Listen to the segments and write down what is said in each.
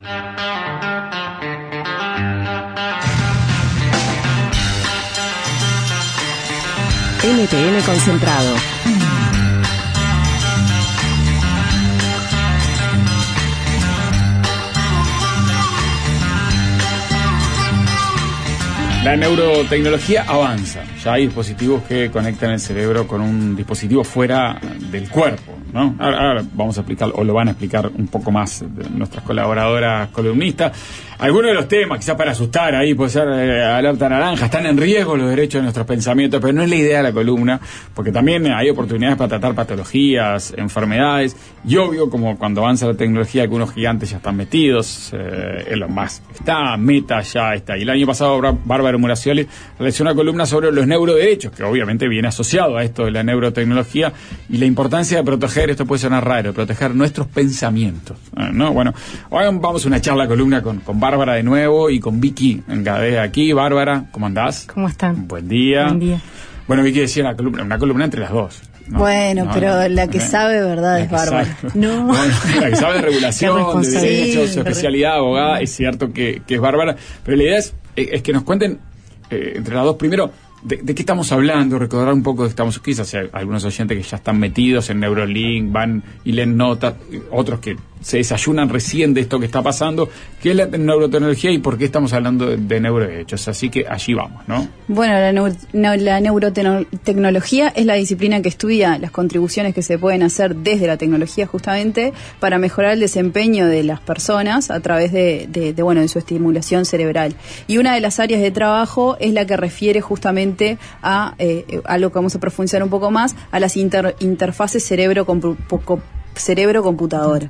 NTN Concentrado. La neurotecnología avanza. Ya hay dispositivos que conectan el cerebro con un dispositivo fuera del cuerpo, ¿no? Ahora vamos a explicar, o lo van a explicar un poco más nuestras colaboradoras columnistas. Algunos de los temas, quizás para asustar ahí, puede ser alerta naranja, están en riesgo los derechos de nuestros pensamientos, pero no es la idea de la columna, porque también hay oportunidades para tratar patologías, enfermedades, y obvio, como cuando avanza la tecnología, algunos gigantes ya están metidos, Elon Musk está, Meta ya está. Y el año pasado Bárbara Muracioli realizó una columna sobre los neuroderechos, que obviamente viene asociado a esto de la neurotecnología, y la importancia de proteger, esto puede sonar raro, de proteger nuestros pensamientos, ¿no? Bueno, hoy vamos a una charla columna con Bárbara de nuevo y con Vicky en Gadea aquí. Bárbara, ¿cómo andás? ¿Cómo están? Buen día. Buen día. Bueno, Vicky decía una columna entre las dos. No, bueno, pero la que sabe verdad es Bárbara. No. Bueno, la que sabe de regulación, de derechos, su especialidad, abogada, es cierto que es Bárbara, pero la idea es que nos cuenten entre las dos, primero, ¿de qué estamos hablando? Recordar un poco de que estamos, quizás hay algunos oyentes que ya están metidos en Neurolink, van y leen notas, otros que se desayunan recién de esto que está pasando, qué es la neurotecnología y por qué estamos hablando de neuroderechos. Así que allí vamos, ¿no? Bueno, la neurotecnología es la disciplina que estudia las contribuciones que se pueden hacer desde la tecnología justamente para mejorar el desempeño de las personas a través de su estimulación cerebral. Y una de las áreas de trabajo es la que refiere justamente a algo que vamos a profundizar un poco más, a las interfaces cerebro-computadora.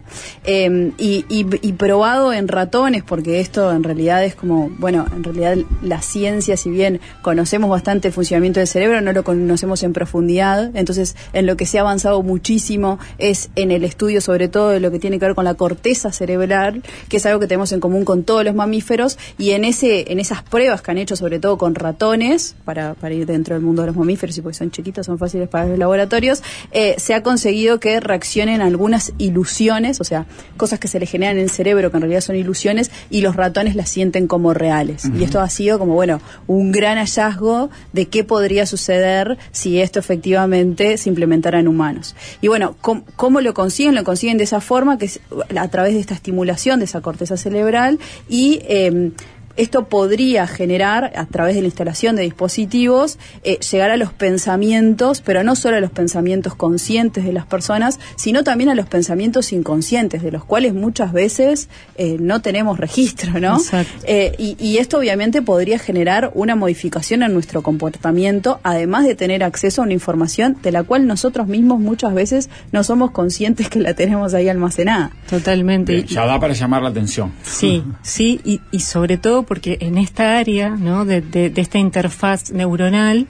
Y probado en ratones, porque esto en realidad es como, bueno, en realidad la ciencia, si bien conocemos bastante el funcionamiento del cerebro, no lo conocemos en profundidad. Entonces, en lo que se ha avanzado muchísimo es en el estudio, sobre todo, de lo que tiene que ver con la corteza cerebral, que es algo que tenemos en común con todos los mamíferos, y en esas pruebas que han hecho, sobre todo con ratones, para ir dentro del mundo de los mamíferos, y porque son chiquitos, son fáciles para los laboratorios, se ha conseguido que reaccionen a algunas ilusiones, o sea, cosas que se le generan en el cerebro que en realidad son ilusiones, y los ratones las sienten como reales. Uh-huh. Y esto ha sido como, bueno, un gran hallazgo de qué podría suceder si esto efectivamente se implementara en humanos. Y bueno, ¿cómo lo consiguen? Lo consiguen de esa forma, que es a través de esta estimulación de esa corteza cerebral, y esto podría generar, a través de la instalación de dispositivos, llegar a los pensamientos, pero no solo a los pensamientos conscientes de las personas, sino también a los pensamientos inconscientes, de los cuales muchas veces no tenemos registro, ¿no? Exacto. Y esto obviamente podría generar una modificación en nuestro comportamiento, además de tener acceso a una información de la cual nosotros mismos muchas veces no somos conscientes que la tenemos ahí almacenada. Totalmente. Bien, ya da para llamar la atención. Sí, y sobre todo porque en esta área, ¿no?, de esta interfaz neuronal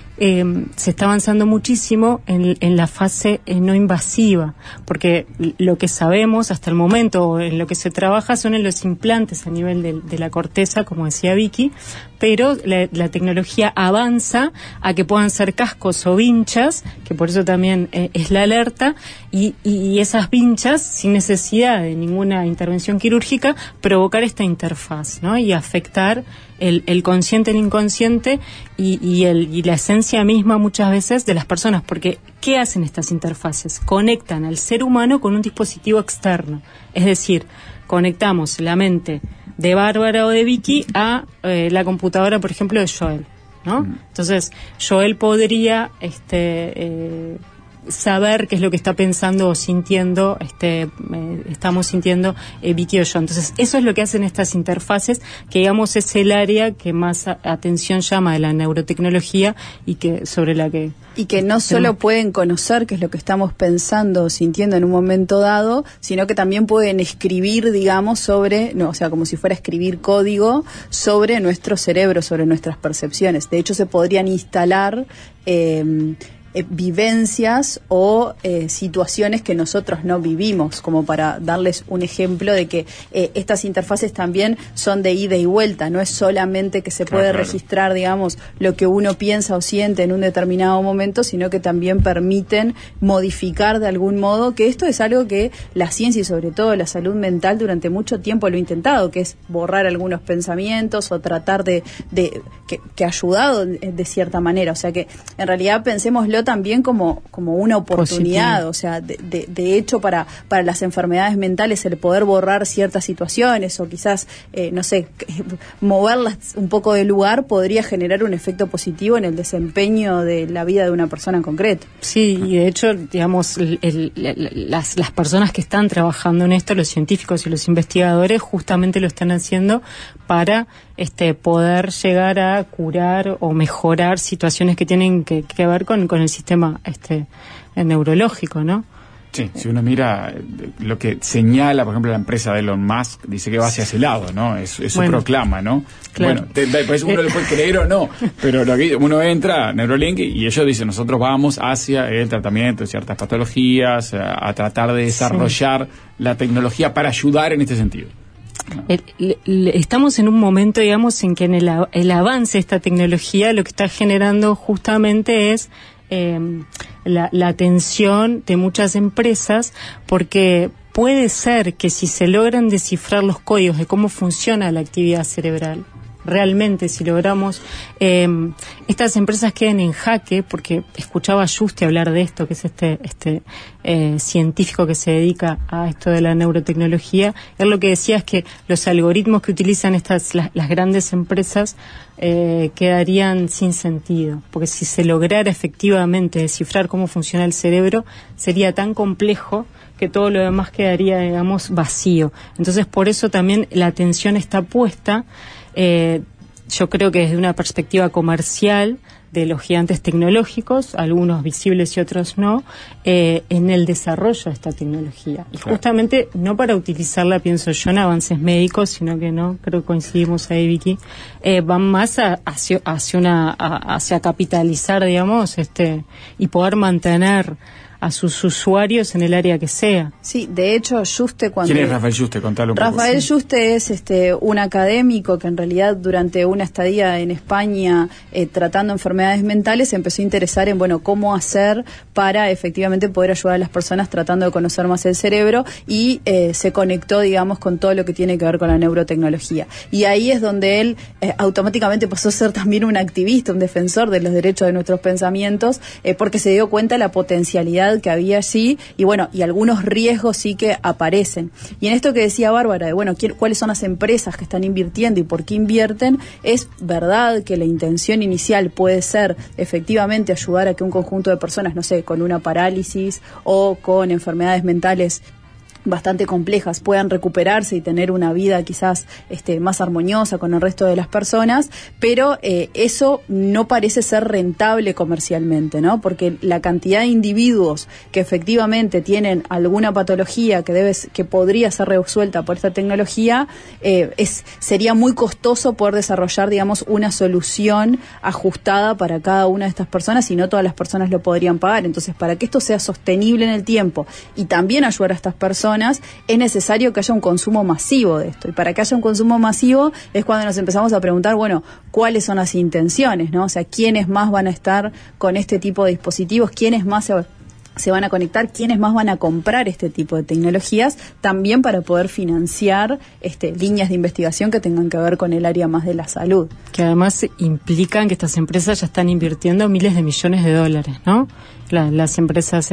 se está avanzando muchísimo en la fase no invasiva, porque lo que sabemos hasta el momento, en lo que se trabaja, son en los implantes a nivel de la corteza, como decía Vicky, pero la tecnología avanza a que puedan ser cascos o vinchas, que por eso también es la alerta, y esas vinchas, sin necesidad de ninguna intervención quirúrgica, provocar esta interfaz, ¿no?, y afectar el consciente, el inconsciente y la esencia misma muchas veces de las personas, porque ¿qué hacen estas interfaces? Conectan al ser humano con un dispositivo externo, es decir, conectamos la mente de Bárbara o de Vicky a la computadora, por ejemplo, de Joel, ¿no? Entonces, Joel podría saber qué es lo que está pensando o sintiendo, estamos sintiendo Vicky o yo. Entonces, eso es lo que hacen estas interfaces, que digamos es el área que más atención llama de la neurotecnología y que sobre la que... Y que no solo pueden conocer qué es lo que estamos pensando o sintiendo en un momento dado, sino que también pueden escribir, digamos, o sea, como si fuera escribir código sobre nuestro cerebro, sobre nuestras percepciones. De hecho, se podrían instalar vivencias o situaciones que nosotros no vivimos, como para darles un ejemplo de que estas interfaces también son de ida y vuelta, no es solamente que se puede registrar, digamos, lo que uno piensa o siente en un determinado momento, sino que también permiten modificar de algún modo, que esto es algo que la ciencia y sobre todo la salud mental durante mucho tiempo lo ha intentado, que es borrar algunos pensamientos o tratar de que ha ayudado de cierta manera, o sea que en realidad pensémoslo también como una oportunidad, o sea, de hecho para las enfermedades mentales el poder borrar ciertas situaciones o quizás, no sé, moverlas un poco del lugar podría generar un efecto positivo en el desempeño de la vida de una persona en concreto. Sí, y de hecho, digamos, las personas que están trabajando en esto, los científicos y los investigadores, justamente lo están haciendo para poder llegar a curar o mejorar situaciones que tienen que ver con el sistema neurológico, ¿no? Sí, si uno mira lo que señala, por ejemplo, la empresa de Elon Musk, dice que va hacia ese lado, ¿no? Eso proclama, ¿no? Claro. Bueno, pues uno lo puede creer o no, pero uno entra a Neuralink y ellos dicen, nosotros vamos hacia el tratamiento de ciertas patologías, a tratar de desarrollar la tecnología para ayudar en este sentido. Estamos en un momento, digamos, en que en el avance de esta tecnología lo que está generando justamente es la atención de muchas empresas, porque puede ser que si se logran descifrar los códigos de cómo funciona la actividad cerebral, realmente si logramos estas empresas queden en jaque, porque escuchaba a Juste hablar de esto, que es este científico que se dedica a esto de la neurotecnología. Él lo que decía es que los algoritmos que utilizan las grandes empresas quedarían sin sentido, porque si se lograra efectivamente descifrar cómo funciona el cerebro, sería tan complejo que todo lo demás quedaría, digamos, vacío. Entonces, por eso también la atención está puesta, yo creo que desde una perspectiva comercial de los gigantes tecnológicos, algunos visibles y otros no, en el desarrollo de esta tecnología. Y justamente no para utilizarla, pienso yo, en avances médicos, sino que no, creo que coincidimos ahí, Vicky, van más hacia capitalizar, digamos, y poder mantener a sus usuarios en el área que sea. Sí, de hecho, Juste cuando... ¿Quién es Rafael Juste? Contalo un poco. Rafael Juste es un académico que en realidad durante una estadía en España tratando enfermedades mentales se empezó a interesar en, cómo hacer para efectivamente poder ayudar a las personas tratando de conocer más el cerebro y se conectó, digamos, con todo lo que tiene que ver con la neurotecnología. Y ahí es donde él automáticamente pasó a ser también un activista, un defensor de los derechos de nuestros pensamientos, porque se dio cuenta de la potencialidad que había allí y algunos riesgos sí que aparecen. Y en esto que decía Bárbara de cuáles son las empresas que están invirtiendo y por qué invierten, es verdad que la intención inicial puede ser efectivamente ayudar a que un conjunto de personas, no sé, con una parálisis o con enfermedades mentales bastante complejas puedan recuperarse y tener una vida quizás más armoniosa con el resto de las personas, pero eso no parece ser rentable comercialmente, ¿no? Porque la cantidad de individuos que efectivamente tienen alguna patología que podría ser resuelta por esta tecnología, sería muy costoso poder desarrollar, digamos, una solución ajustada para cada una de estas personas y no todas las personas lo podrían pagar. Entonces, para que esto sea sostenible en el tiempo y también ayudar a estas personas, es necesario que haya un consumo masivo de esto. Y para que haya un consumo masivo es cuando nos empezamos a preguntar, ¿cuáles son las intenciones, ¿no? O sea, ¿quiénes más van a estar con este tipo de dispositivos? ¿Quiénes más se van a conectar? ¿Quiénes más van a comprar este tipo de tecnologías? También para poder financiar líneas de investigación que tengan que ver con el área más de la salud. Que además implican que estas empresas ya están invirtiendo miles de millones de dólares, ¿no? Las empresas,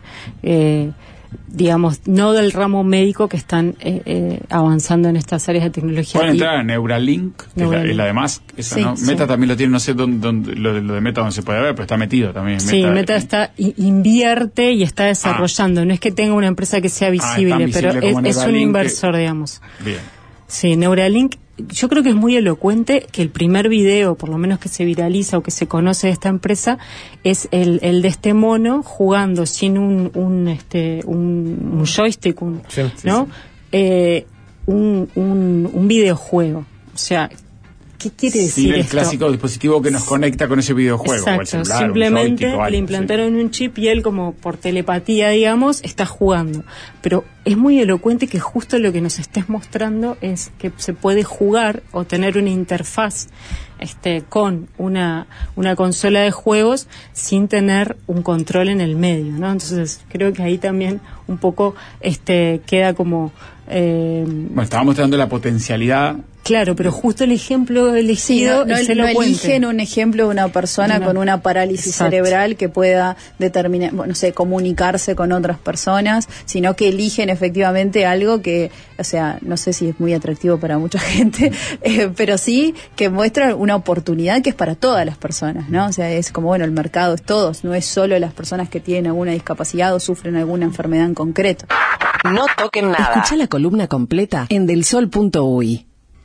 digamos, no del ramo médico, que están avanzando en estas áreas de tecnología. Pueden entrar a Neuralink, que es la de Musk, esa, sí, ¿no? Sí. Meta también lo tiene, no sé dónde lo de Meta donde se puede ver, pero está metido también. Sí, Meta invierte y está desarrollando. No es que tenga una empresa que sea visible, pero es un inversor, digamos. Bien. Sí, Neuralink, yo creo que es muy elocuente que el primer video, por lo menos que se viraliza o que se conoce de esta empresa, es el de este mono jugando sin un joystick, ¿no? Sí. Un videojuego. O sea, ¿qué quiere decir sin el esto? clásico dispositivo que nos conecta con ese videojuego. Exacto, o el celular, simplemente un joystick, le implantaron un chip y él, como por telepatía, digamos, está jugando. Pero es muy elocuente que justo lo que nos estés mostrando es que se puede jugar o tener una interfaz con una consola de juegos sin tener un control en el medio, ¿no? Entonces creo que ahí también un poco queda como Bueno, estaba mostrando la potencialidad. Claro, pero justo el ejemplo elegido es no elocuente. eligen un ejemplo de una persona con una parálisis Exacto. cerebral que pueda determinar, bueno, no sé, comunicarse con otras personas, sino que eligen efectivamente algo que, o sea, no sé si es muy atractivo para mucha gente, pero sí que muestra una oportunidad que es para todas las personas, ¿no? O sea, es como, bueno, el mercado es todos, no es solo las personas que tienen alguna discapacidad o sufren alguna enfermedad en concreto. No toquen nada. Escucha la columna completa en delsol.uy.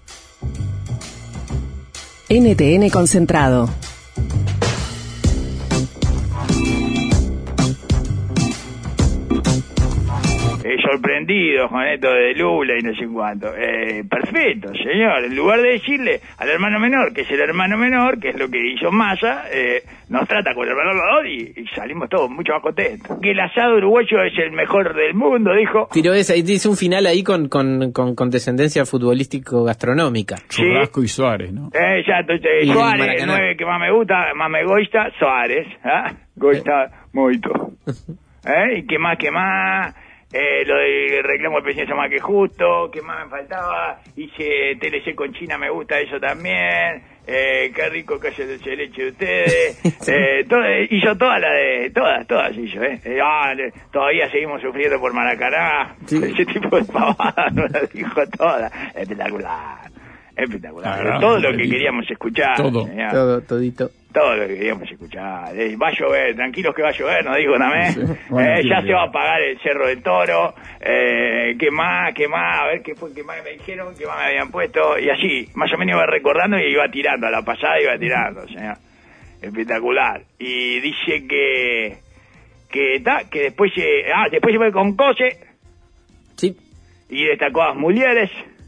NTN Concentrado. Sorprendidos con esto de Lula y no sé cuánto. Perfecto, señor. En lugar de decirle al hermano menor, que es el hermano menor, que es lo que hizo Massa, nos trata con el hermano menor y salimos todos mucho más contentos. Que el asado uruguayo es el mejor del mundo, dijo. Tiró esa, y dice un final ahí con descendencia futbolístico-gastronómica. Churrasco y Suárez, ¿no? Exacto. Y Suárez, el Maracaná. 9 que más me gusta, más me gosta, Suárez. Gosta moito. ¿Y qué más? Lo del reclamo del presidente más que justo, ¿qué más me faltaba? Hice TLC con China, me gusta eso también. Qué rico que haya dulce de leche de ustedes. Hizo todas hizo, todavía seguimos sufriendo por Maracaná. Sí. Ese tipo de pavadas no las dijo todas. Espectacular. Claro, Todo lo que queríamos escuchar. Todo. señor. Todito. Todo lo que queríamos escuchar. Va a llover, tranquilos que va a llover, nos dijo también. Sí. Bueno, Ya sí, se va a apagar el Cerro del Toro. ¿Qué más? A ver qué fue, qué más me dijeron, qué más me habían puesto. Y así, más o menos iba recordando y iba tirando. A la pasada iba tirando, señor. Espectacular. Y dice que después se fue con Cose. Sí. Y destacó a Mulieres.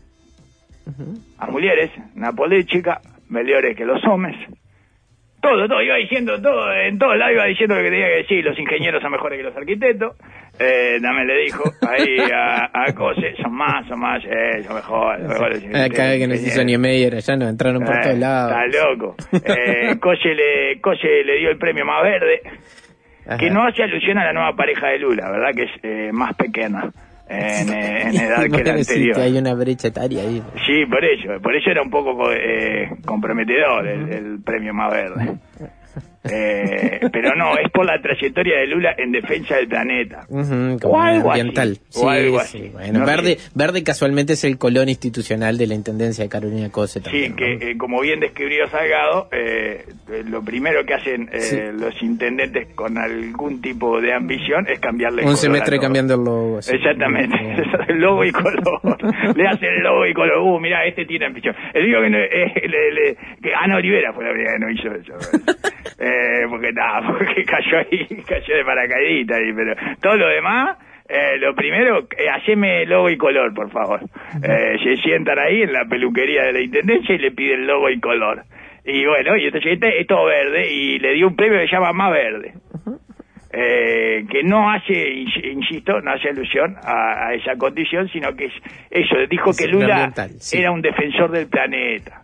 A Mulieres, Napolítica, mejores que los hombres. Todo, iba diciendo todo, en todos lados iba diciendo lo que tenía que decir, los ingenieros son mejores que los arquitectos, también le dijo ahí a Cose, son mejores. Cada vez que nos hizo Niemeyer, allá nos entraron por todos lados. Está loco. Cose le dio el premio más verde, Ajá. que no hace alusión a la nueva pareja de Lula, ¿verdad? Que es más pequeña en edad que la anterior. Que hay una brecha etaria ahí. Sí, por eso era un poco comprometedor el premio más verde. Pero no, es por la trayectoria de Lula en defensa del planeta. Como O algo ambiental. así, o algo así. Sí. Bueno, No verde casualmente es el colón institucional de la Intendencia de Carolina Cose también. Sí, que como bien describió Salgado, lo primero que hacen los intendentes con algún tipo de ambición es cambiarle el Un color semestre a todo. cambiando el logo. Sí. Exactamente, el logo y color. Le hacen el logo y color. Mirá, este tiene ambición. El único que, que Ana Olivera fue la primera que no hizo eso. Porque cayó de paracaidita ahí, pero todo lo demás, lo primero, haceme logo y color, por favor. Se sientan ahí en la peluquería de la intendencia y le piden logo y color. Y bueno, y entonces es todo verde y le dio un premio que se llama Más Verde. Que no hace, insisto, no hace alusión a esa condición, sino que es eso, dijo Es que Lula ambiental, sí. era un defensor del planeta.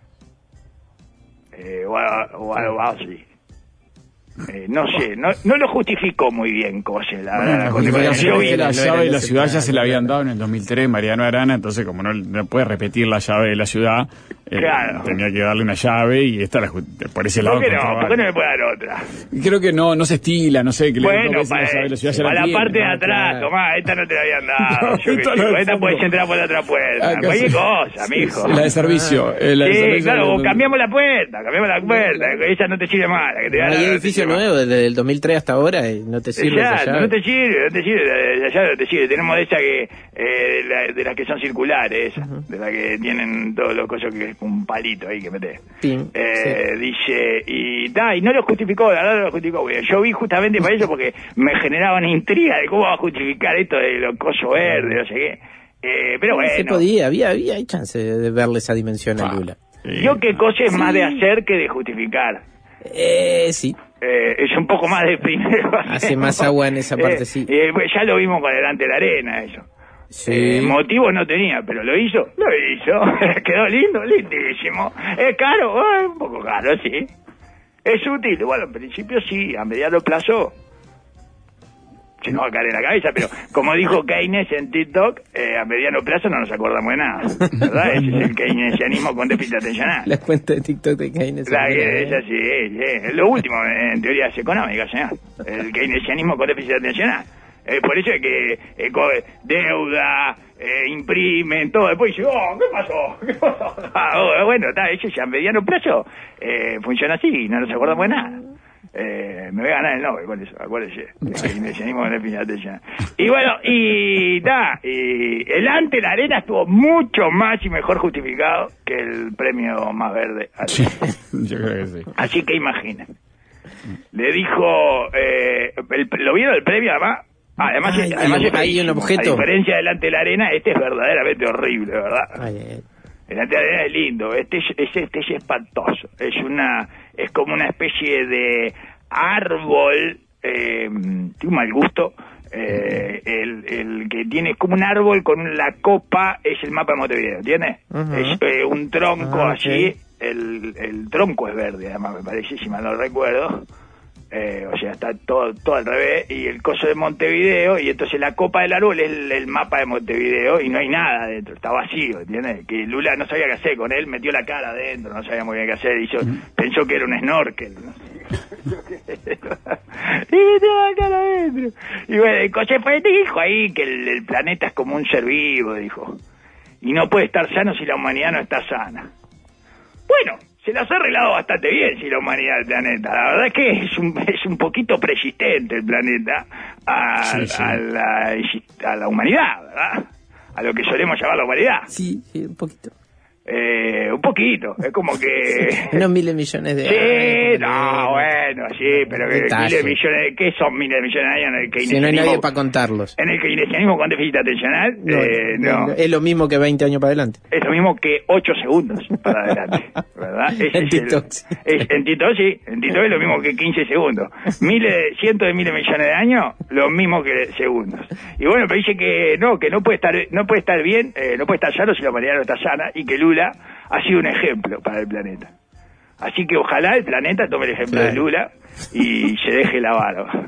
O algo así. No sé, no lo justificó muy bien Cose, la verdad. La la justificación yo es que vi- la no llave era de la ese ciudad plan, ya se la habían claro. dado en el 2003 Mariano Arana, entonces como no puede repetir la llave de la ciudad, Claro. tenía que darle una llave y esta por ese lado. ¿Por qué no? encontraba- ¿Por qué no le puede dar otra? Y creo que no se estila, no sé, que Bueno, no ves la llave de la ciudad ya para la tiene. parte de Ah, atrás, claro. tomá, esta no te la habían dado. No, Yo qué esta sé, no, esta del puedes fondo. entrar por la otra puerta. Ah, Cualquier casi. cosa, mijo. La de servicio. La de Sí, servicio claro, de- cambiamos la puerta, esa no te sirve más. La que te da Hay la- edificio no te sirve nuevo desde el 2003 hasta ahora y no te sirve esa Exacto, llave. no te sirve, ya no te sirve. Tenemos de esa que, de las que son circulares, de las que tienen todos los cosas que es un palito ahí que metes. Pin, sí. Dice, y no lo justificó, la verdad no lo justificó. Porque yo vi justamente para eso porque me generaban intriga de cómo va a justificar esto de los cosos verdes, no sé qué. Pero bueno. Se podía, había chance de verle esa dimensión a Lula. Yo que Cose es más de hacer que de justificar. Sí. Es un poco más de primero. Hace más agua en esa parte, sí. Ya lo vimos con Delante de la Arena, eso. Sí. Motivos no tenía, pero lo hizo. Quedó lindo, lindísimo. ¿Es caro? Un poco caro, sí. ¿Es útil? Bueno, en principio sí, a mediano plazo se nos va a caer en la cabeza, pero como dijo Keynes en TikTok, a mediano plazo no nos acordamos de nada, ¿verdad? Ese es el keynesianismo con déficit atencional. La cuenta de TikTok de Keynes. Es así, es lo último en teorías económicas, señor. El keynesianismo con déficit atencional. Por eso es que deuda, imprimen, todo. Después dice, ¿qué pasó? Bueno, eso ya a mediano plazo funciona así y no nos acordamos de nada. Me voy a ganar el Nobel con eso, acuérdese. Y bueno, y el Ante la Arena estuvo mucho más y mejor justificado que el premio Más Verde. Sí, yo creo que sí. Así que imaginen. Le dijo, ¿lo vieron el premio además? Además hay un objeto. A diferencia del Ante la Arena, este es verdaderamente horrible, ¿verdad? El Ante la Arena es lindo, este es espantoso. Es como una especie de árbol, tiene un mal gusto. El que tiene como un árbol con la copa es el mapa de Montevideo, ¿entiendes? Es un tronco así. Okay. El tronco es verde, además, me parece, si mal no recuerdo. O sea, está todo al revés, y el coso de Montevideo, y entonces la copa del árbol es el mapa de Montevideo, y no hay nada dentro, está vacío, ¿entiendes? Que Lula no sabía qué hacer con él, metió la cara adentro, no sabía muy bien qué hacer, pensó que era un snorkel, ¿no? Y metió la cara adentro. Y bueno, el coche dijo ahí que el planeta es como un ser vivo, dijo, y no puede estar sano si la humanidad no está sana. Bueno, se las ha arreglado bastante bien si la humanidad del planeta. La verdad es que es un poquito persistente el planeta a la humanidad, ¿verdad? A lo que solemos llamar la humanidad. Sí, un poquito. Un poquito, es como que... Unos miles de millones de años. Sí, no, bueno, sí, pero miles de millones, ¿qué son miles de millones de años en el keynesianismo? Si no hay nadie para contarlos. En el keynesianismo con déficit atencional, no. Es lo mismo que 20 años para adelante. Es lo mismo que 8 segundos para adelante, ¿verdad? En TikTok. En TikTok sí, en TikTok es lo mismo que 15 segundos. Cientos de miles de millones de años, lo mismo que segundos. Y bueno, pero dice que no puede estar bien, no puede estar sano si la humanidad no está sana, y que Lula ha sido un ejemplo para el planeta. Así que ojalá el planeta tome el ejemplo de Lula y se deje la barba.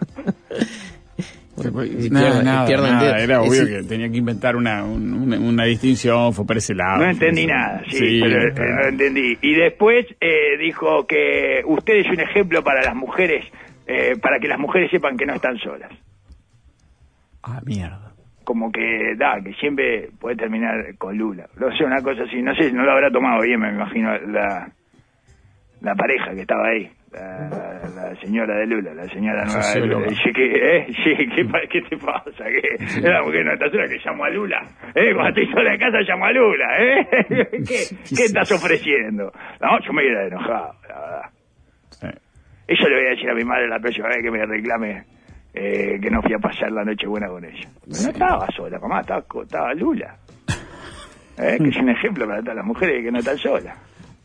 Nada. Era obvio que tenía que inventar una distinción, fue por ese lado. No entendí nada, pero no entendí. Y después dijo que usted es un ejemplo para las mujeres, para que las mujeres sepan que no están solas. Mierda. Como que que siempre puede terminar con Lula. No sé, una cosa así, no sé, no lo habrá tomado bien, me imagino, la pareja que estaba ahí, la señora de Lula, la señora nueva de Lula. Dice ¿qué te pasa? ¿Qué? La mujer no está sola, que llamo a Lula. Cuando estoy sola en casa llamo a Lula, ¿Qué estás ofreciendo? No, yo me hubiera enojado, la verdad. Sí. Eso le voy a decir a mi madre la próxima vez que me reclame que no fui a pasar la noche buena con ella. Sí. No estaba sola, mamá, estaba Lula. Que es un ejemplo para todas las mujeres que no están solas.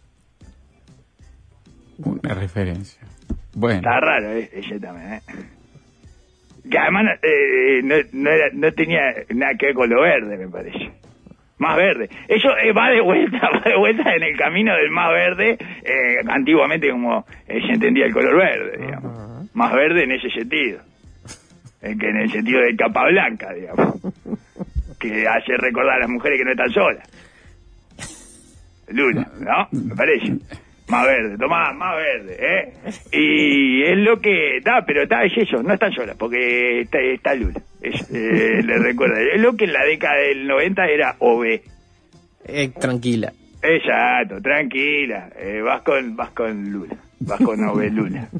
Una referencia. Bueno. Está raro, ella también, Que además no tenía nada que ver con lo verde, me parece. Más verde. Eso va de vuelta en el camino del más verde, antiguamente como se entendía el color verde, digamos. Más verde en ese sentido. Que en el sentido de capa blanca, digamos, que hace recordar a las mujeres que no están solas. Lula, ¿no? Me parece. Más verde, tomá, más verde, Y es lo que pero es eso, no están solas, porque está Lula. Le recuerda. Es lo que en la década del 90 era OB. Tranquila. Exacto, tranquila. Vas con Lula, vas con OB Lula.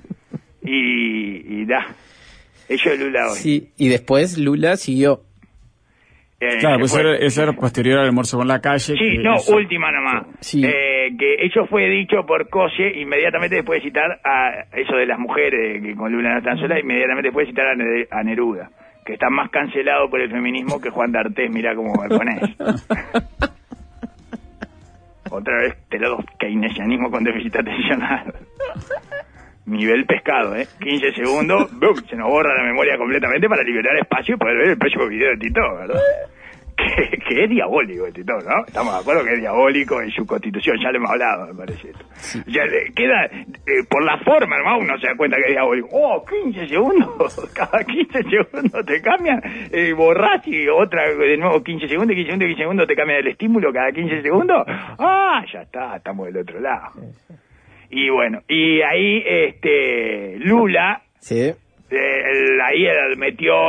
Y Eso es Lula hoy. Sí, y después Lula siguió. Claro, pues eso era posterior al almuerzo con la calle. Sí, última nomás. Sí. Que eso fue dicho por Cose inmediatamente después de citar a eso de las mujeres, que con Lula no están solas, inmediatamente después de citar a Neruda, que está más cancelado por el feminismo que Juan D'Artés, mirá cómo me ponés. otra vez los keynesianismo con déficit atencional. Nivel pescado, 15 segundos, ¡bum! Se nos borra la memoria completamente para liberar espacio y poder ver el próximo video de Tito, ¿verdad? Que es diabólico Tito, ¿no? Estamos de acuerdo que es diabólico en su constitución, ya lo hemos hablado, me parece esto. Sí. Ya queda, por la forma, hermano, uno se da cuenta que es diabólico. 15 segundos, cada 15 segundos te cambian, borrás y otra, de nuevo 15 segundos, 15 segundos, 15 segundos te cambian el estímulo cada 15 segundos. Ya está, estamos del otro lado. Y bueno, y ahí Lula, sí. Ahí metió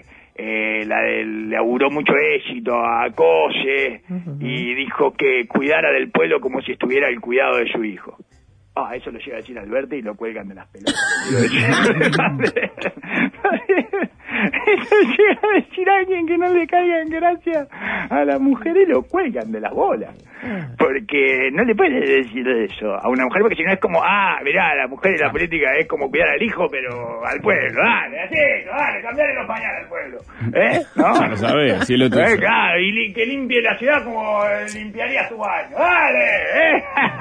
le auguró mucho éxito a Cose y dijo que cuidara del pueblo como si estuviera el cuidado de su hijo. Eso lo llega a decir Alberti y lo cuelgan de las pelotas. Eso llega a decir a alguien que no le caiga en gracia a la mujer y lo cuelgan de las bolas. Porque no le puedes decir eso a una mujer, porque si no es como, mirá, la mujer y la política es como cuidar al hijo, pero al pueblo. Dale, cambiarle los pañales al pueblo. ¿No? No sabés, así lo tuyo. Claro, y que limpie la ciudad como limpiaría su baño. ¡Dale!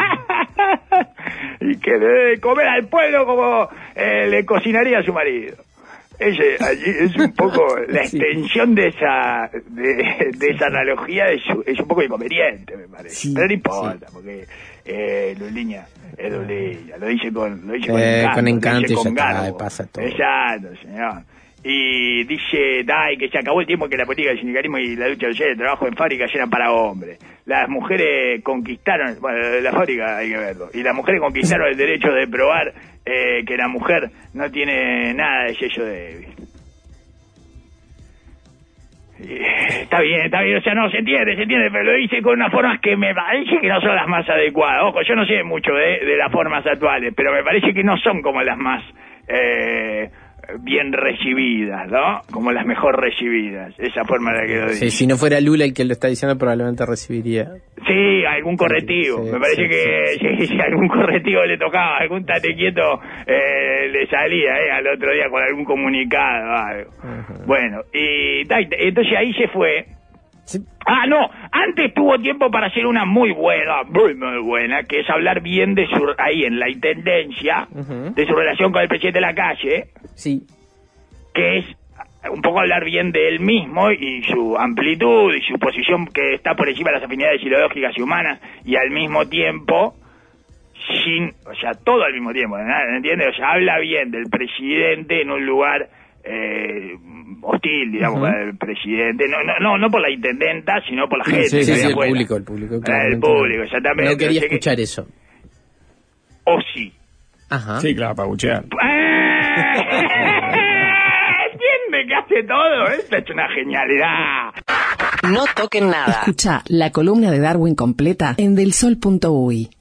Y que le debe comer al pueblo como le cocinaría a su marido. Allí es un poco la extensión de esa analogía, es un poco inconveniente, me parece. Sí, pero no importa, porque Luliña es Luliña, lo dice con encanto y con ya está, pasa todo. Exacto, señor. Y dice que se acabó el tiempo que la política del sindicalismo y la lucha del trabajo en fábricas eran para hombres. Las mujeres conquistaron, la fábrica hay que verlo, y las mujeres conquistaron el derecho de probar que la mujer no tiene nada de sello débil. Está bien, o sea, no, se entiende, pero lo dice con unas formas que me parece que no son las más adecuadas. Ojo, yo no sé mucho de las formas actuales, pero me parece que no son como las más bien recibidas, ¿no? Como las mejor recibidas, esa forma de la que lo dice. Sí, si no fuera Lula el que lo está diciendo, probablemente recibiría. Sí, algún correctivo. Me parece que si algún correctivo le tocaba, algún tate quieto le salía al otro día con algún comunicado o algo. Bueno, y entonces ahí se fue. Sí. No, antes tuvo tiempo para hacer una muy buena, que es hablar bien de ahí en la intendencia, de su relación con el presidente de la calle. Sí. Que es un poco hablar bien de él mismo y su amplitud y su posición que está por encima de las afinidades ideológicas y humanas, y al mismo tiempo todo al mismo tiempo, ¿entiendes? O sea, habla bien del presidente en un lugar hostil, digamos, para el presidente, no por la intendenta, sino por la gente. Sí, el público. El público, exactamente. No quería escuchar eso. ¿O sí? Ajá. Sí, claro, para buchear. ¿Entiende que hace todo? Esto es una genialidad. No toquen nada. Escucha la columna de Darwin completa en delsol.uy.